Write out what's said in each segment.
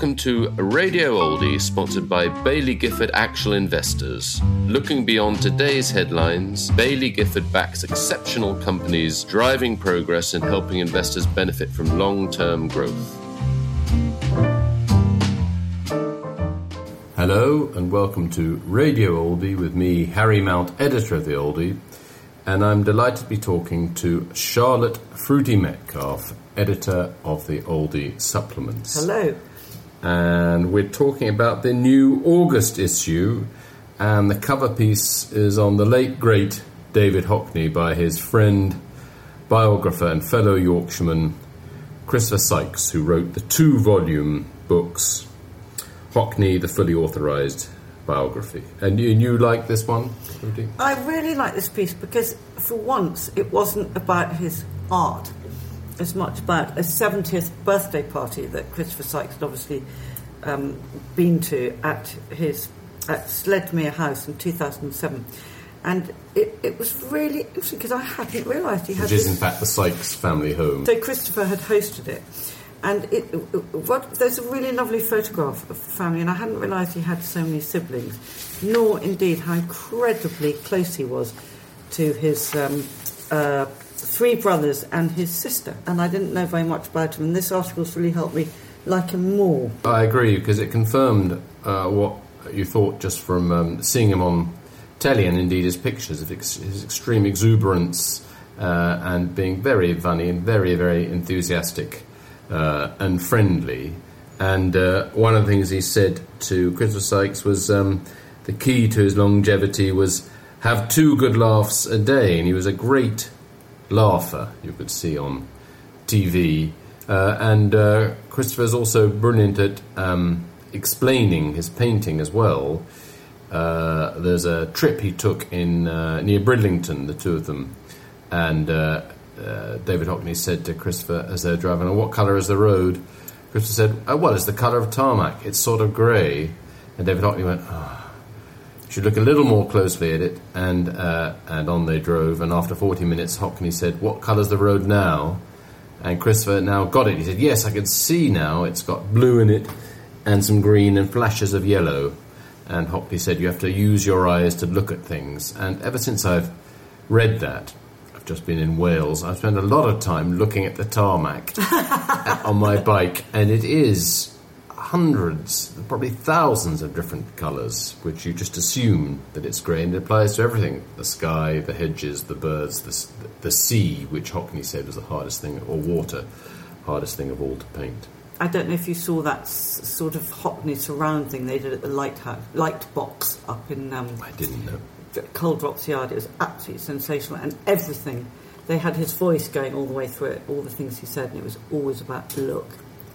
Welcome to Radio Oldie, sponsored by Baillie Gifford Actual Investors. Looking beyond today's headlines, Baillie Gifford backs exceptional companies, driving progress and helping investors benefit from long-term growth. Hello and welcome to Radio Oldie with me, Harry Mount, editor of the Oldie, and I'm delighted to be talking to Charlotte Fruity Metcalf, editor of the Oldie Supplements. Hello. And we're talking about the new August issue, and the cover piece is on the late, great David Hockney by his friend, biographer and fellow Yorkshireman Christopher Sykes, who wrote the 2-volume books, Hockney, the fully authorised biography. And you like this one, Fruity? I really like this piece because, for once, it wasn't about his art as much about a 70th birthday party that Christopher Sykes had obviously been to at Sledmere House in 2007. And it was really interesting because I hadn't realised he had Which is, in fact, the Sykes family home. So Christopher had hosted it. And there's a really lovely photograph of the family, and I hadn't realised he had so many siblings, nor indeed how incredibly close he was to his 3 brothers and his sister. And I didn't know very much about him, and this article's really helped me like him more. I agree, because it confirmed what you thought just from seeing him on telly, and indeed his pictures of his extreme exuberance and being very funny and very, very enthusiastic and friendly. And one of the things he said to Christopher Sykes was the key to his longevity was have 2 good laughs a day, and he was a great laugher, you could see on TV. And Christopher's also brilliant at explaining his painting as well. There's a trip he took in near Bridlington, the 2 of them, and David Hockney said to Christopher as they're driving, "Oh, what colour is the road?" Christopher said, "Oh, well, it's the colour of tarmac. It's sort of grey." And David Hockney went, "You should look a little more closely at it." And on they drove. And after 40 minutes, Hockney said, "What colour's the road now?" And Christopher now got it. He said, "Yes, I can see now. It's got blue in it and some green and flashes of yellow." And Hockney said, "You have to use your eyes to look at things." And ever since I've read that, I've just been in Wales, I've spent a lot of time looking at the tarmac on my bike, and it is hundreds, probably thousands of different colours, which you just assume that it's grey, and it applies to everything: the sky, the hedges, the birds, the sea, which Hockney said was the hardest thing, or water, hardest thing of all to paint. I don't know if you saw that sort of Hockney surround thing they did at the light box up in I didn't know. Coldrops Yard. It was absolutely sensational, and everything. They had his voice going all the way through it, all the things he said, and it was always about look,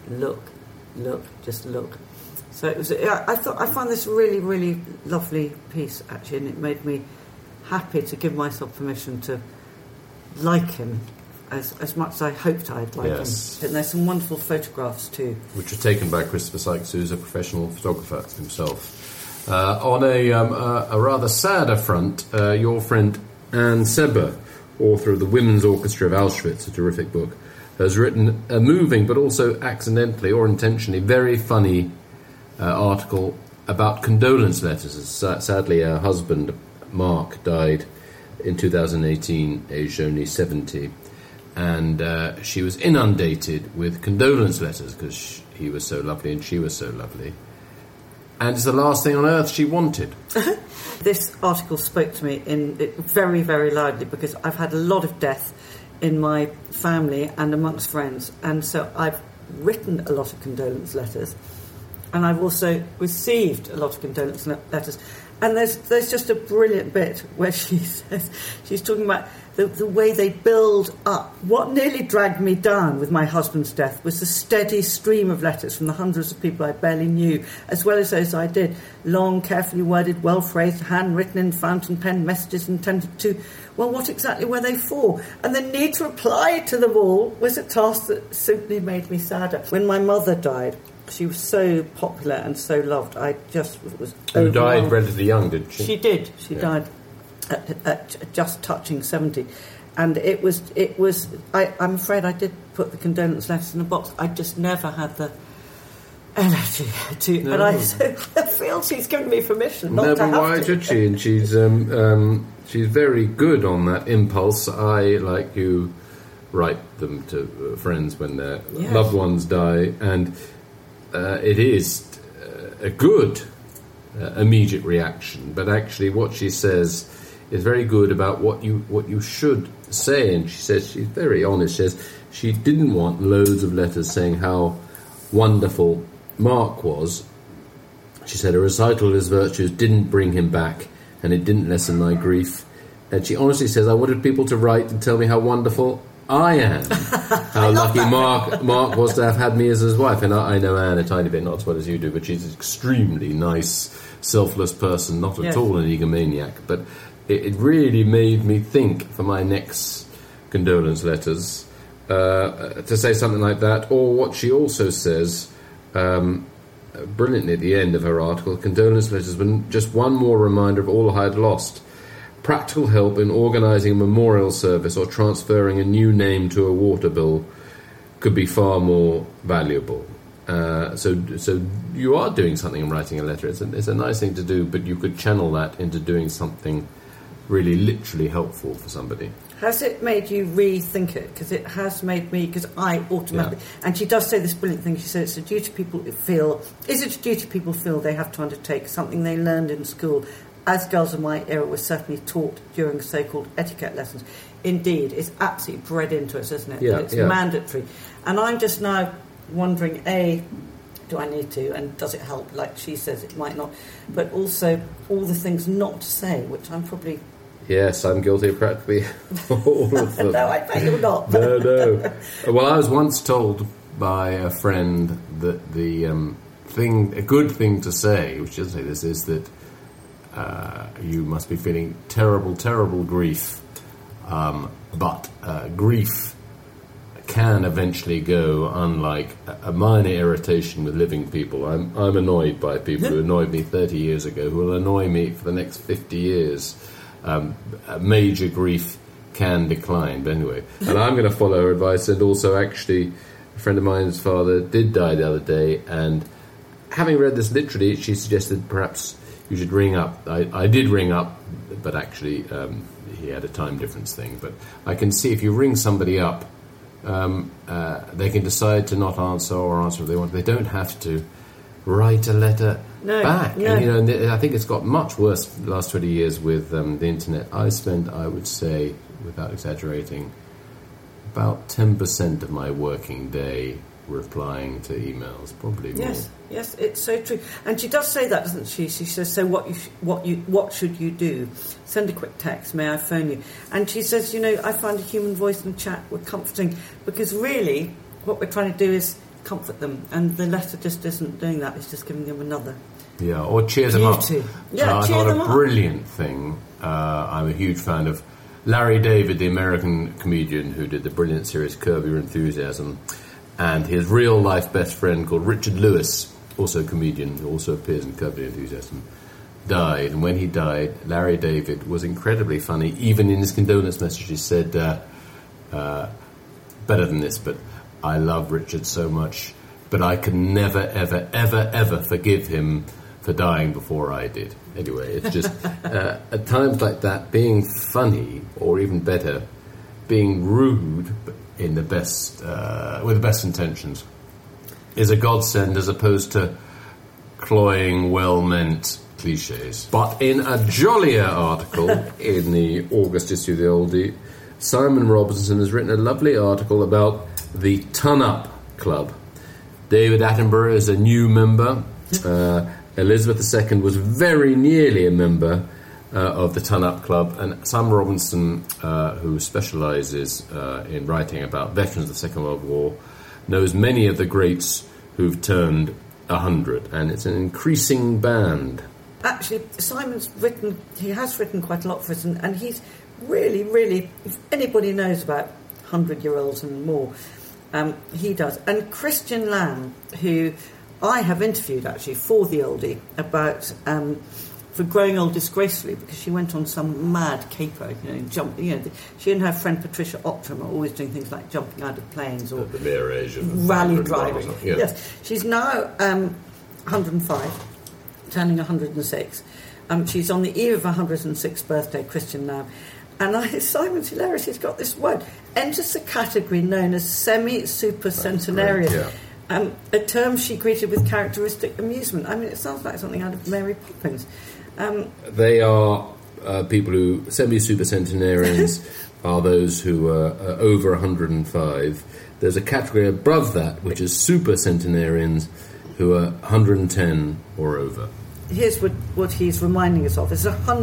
just look. So it was. I found this really, really lovely piece actually, and it made me happy to give myself permission to like him as much as I hoped I'd like him. And there's some wonderful photographs too, which were taken by Christopher Sykes, who's a professional photographer himself. On a rather sadder front, your friend Anne Sebber, author of The Women's Orchestra of Auschwitz, a terrific book, has written a moving but also accidentally or intentionally very funny article about condolence letters. Sadly, her husband, Mark, died in 2018, aged only 70, and she was inundated with condolence letters because he was so lovely and she was so lovely. And it's the last thing on earth she wanted. This article spoke to me very, very loudly because I've had a lot of death in my family and amongst friends, and so I've written a lot of condolence letters, and I've also received a lot of condolence letters. And there's just a brilliant bit where she says, she's talking about the way they build up. What nearly dragged me down with my husband's death was the steady stream of letters from the hundreds of people I barely knew, as well as those I did. Long, carefully worded, well-phrased, handwritten in fountain pen messages intended to, well, what exactly were they for? And the need to reply to them all was a task that simply made me sadder. When my mother died, she was so popular and so loved. I just was overwhelmed. Who died relatively young, did she? She did. She died at just touching 70. And it was. I'm afraid I did put the condolence letters in a box. I just never had the elegy to, and I feel she's given me permission not to have why to. should she? And she's very good on that impulse. I, like you, write them to friends when their loved ones die, and it is a good immediate reaction. But actually, what she says is very good about what you should say. And she says she's very honest. She says she didn't want loads of letters saying how wonderful Mark was. She said a recital of his virtues didn't bring him back, and it didn't lessen my grief. And she honestly says, I wanted people to write and tell me how wonderful I am. How lucky Mark was to have had me as his wife. And I know Anne a tiny bit, not as well as you do, but she's an extremely nice, selfless person, not at all an egomaniac. But it really made me think for my next condolence letters to say something like that. Or what she also says, brilliantly at the end of her article, condolence letters were just one more reminder of all I had lost. Practical help in organising a memorial service or transferring a new name to a water bill could be far more valuable. So you are doing something in writing a letter. It's a nice thing to do, but you could channel that into doing something really literally helpful for somebody. Has it made you rethink it? Because it has made me, because I automatically... Yeah. And she does say this brilliant thing. She said it's a duty people feel... Is it a duty people feel they have to undertake, something they learned in school, as girls of my era were certainly taught during so-called etiquette lessons? Indeed, it's absolutely bred into us, isn't it? Yeah, and it's mandatory. And I'm just now wondering, A, do I need to, and does it help? Like she says, it might not. But also, all the things not to say, which I'm probably... Yes, I'm guilty of practically all of them. No, I bet you're not. No. Well, I was once told by a friend that a good thing to say, which doesn't say this, is that you must be feeling terrible, terrible grief. But grief can eventually go, unlike a minor irritation with living people. I'm annoyed by people who annoyed me 30 years ago, who will annoy me for the next 50 years. Major grief can decline, but anyway. And I'm going to follow her advice. And also, actually, a friend of mine's father did die the other day, and having read this literally, she suggested perhaps you should ring up. I did ring up, but actually he had a time difference thing. But I can see if you ring somebody up, they can decide to not answer or answer if they want. They don't have to write a letter back. No. And, and I think it's got much worse the last 20 years with the internet. I spend, I would say, without exaggerating, about 10% of my working day replying to emails, probably more. Yes, it's so true. And she does say that, doesn't she? She says, so what should you do? Send a quick text, may I phone you? And she says, I find a human voice in chat were comforting, because really what we're trying to do is comfort them, and the letter just isn't doing that. It's just giving them another or cheer them up. Yeah, I cheer thought them a up. brilliant thing. I'm a huge fan of Larry David, the American comedian who did the brilliant series Curb Your Enthusiasm, and his real life best friend called Richard Lewis, also a comedian who also appears in Curb Your Enthusiasm, died. And when he died, Larry David was incredibly funny. Even in his condolence message, he said, better than this, but I love Richard so much, but I can never, ever, ever, ever forgive him for dying before I did. Anyway, it's just, at times like that, being funny, or even better, being rude in the best, with the best intentions, is a godsend as opposed to cloying, well-meant cliches. But in a jollier article in the August issue of the Oldie, Simon Robinson has written a lovely article about the Ton Up Club. David Attenborough is a new member. Elizabeth II was very nearly a member of the Ton Up Club, and Simon Robinson, who specialises in writing about veterans of the Second World War, knows many of the greats who've turned 100, and it's an increasing band. Actually, Simon's written, he has written quite a lot for us, and he's really, really, if anybody knows about 100-year-olds and more, he does. And Christian Lamb, who I have interviewed actually for the Oldie about for growing old disgracefully because she went on some mad caper, she and her friend Patricia Optram are always doing things like jumping out of planes or the mere age of rally driving. Yeah. Yes, she's now 105, turning 106. She's on the eve of her 106th birthday, Christian now. And Simon's hilarious. He's got this word. Enters the category known as semi-super-centenarian. Yeah. A term she greeted with characteristic amusement. I mean, it sounds like something out of Mary Poppins. They are people who, semi-super-centenarians, are those who are over 105. There's a category above that, which is super-centenarians, who are 110 or over. Here's what he's reminding us of. It's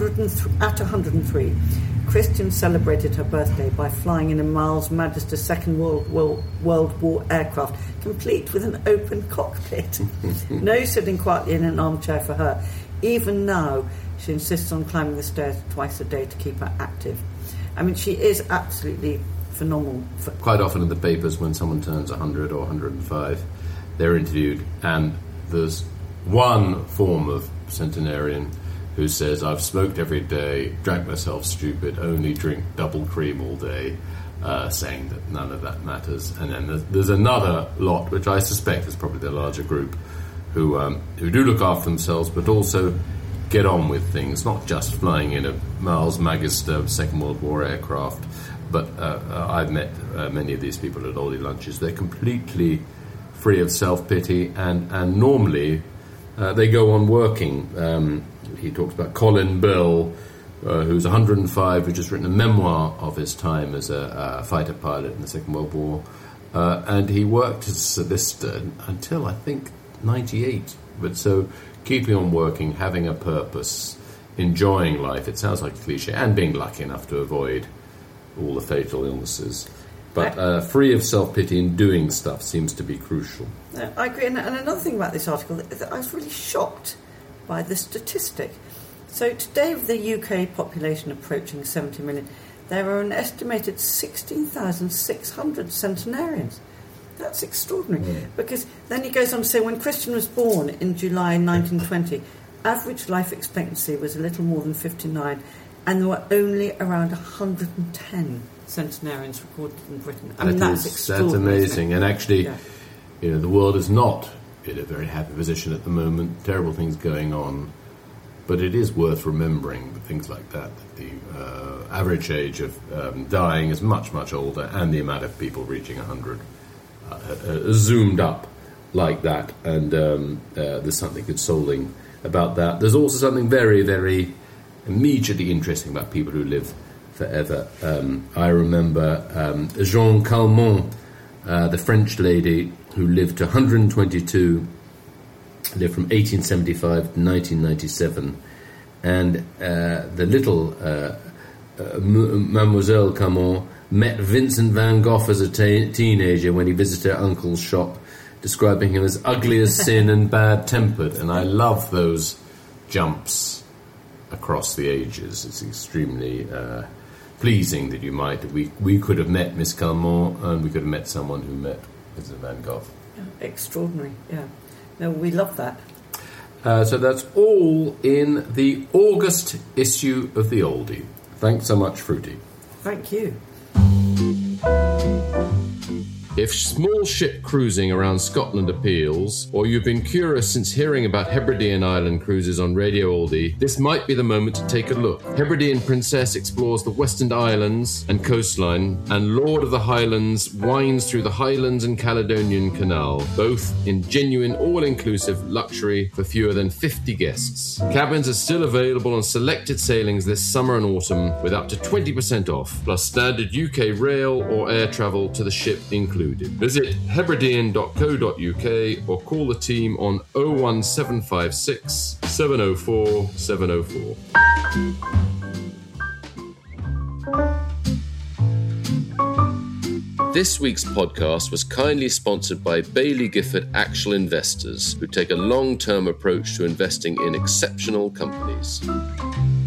103. Christian celebrated her birthday by flying in a Miles Magister Second World War aircraft, complete with an open cockpit. No sitting quietly in an armchair for her. Even now, she insists on climbing the stairs twice a day to keep her active. I mean, she is absolutely phenomenal. Quite often in the papers, when someone turns 100 or 105, they're interviewed, and there's one form of centenarian who says, I've smoked every day, drank myself stupid, only drink double cream all day, saying that none of that matters. And then there's another lot, which I suspect is probably the larger group, who do look after themselves, but also get on with things, not just flying in a Miles Magister Second World War aircraft. But I've met many of these people at oldie lunches. They're completely free of self-pity, and normally they go on working. He talks about Colin Bell, who's 105, who's just written a memoir of his time as a fighter pilot in the Second World War. And he worked as a solicitor until, I think, 98. But so keeping on working, having a purpose, enjoying life, it sounds like a cliche, and being lucky enough to avoid all the fatal illnesses. But free of self-pity and doing stuff seems to be crucial. I agree. And another thing about this article, I was really shocked by the statistic. So today, with the UK population approaching 70 million, there are an estimated 16,600 centenarians. That's extraordinary. Because then he goes on to say, when Christian was born in July 1920, average life expectancy was a little more than 59, and there were only around 110 centenarians recorded in Britain. I mean, that's extraordinary. That's amazing. And actually, the world is not in a very happy position at the moment. Terrible things going on. But it is worth remembering things like that the average age of dying is much, much older, and the amount of people reaching 100 zoomed up like that. And there's something consoling about that. There's also something very, very immediately interesting about people who live forever. I remember Jeanne Calment, the French lady who lived to 122, lived from 1875 to 1997, and the little Mademoiselle Calment met Vincent van Gogh as a teenager when he visited her uncle's shop, describing him as ugly as sin and bad-tempered. And I love those jumps across the ages. It's extremely pleasing that we could have met Miss Calment, and we could have met someone who met Vincent van Gogh. Yeah, extraordinary, yeah. No, we love that. So that's all in the August issue of The Oldie. Thanks so much, Fruity. Thank you. If small ship cruising around Scotland appeals, or you've been curious since hearing about Hebridean Island cruises on Radio Oldie, this might be the moment to take a look. Hebridean Princess explores the Western Islands and coastline, and Lord of the Highlands winds through the Highlands and Caledonian Canal, both in genuine all-inclusive luxury for fewer than 50 guests. Cabins are still available on selected sailings this summer and autumn, with up to 20% off, plus standard UK rail or air travel to the ship included. Visit hebridean.co.uk or call the team on 01756 704 704. This week's podcast was kindly sponsored by Baillie Gifford Actual Investors, who take a long-term approach to investing in exceptional companies.